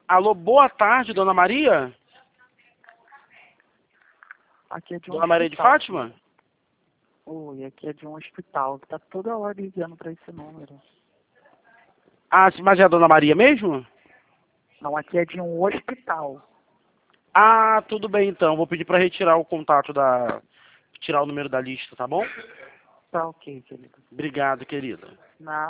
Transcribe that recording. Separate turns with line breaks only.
Alô, boa tarde, Dona Maria?
Aqui é de um
Dona Maria de
hospital.
Fátima?
Oi, aqui é de um hospital que tá toda hora ligando para esse número.
Ah, mas é a Dona Maria mesmo?
Não, aqui é de um hospital.
Ah, tudo bem então. Vou pedir para retirar o contato da... Tirar o número da lista, tá bom?
Tá ok, querido.
Obrigado, querida.
Na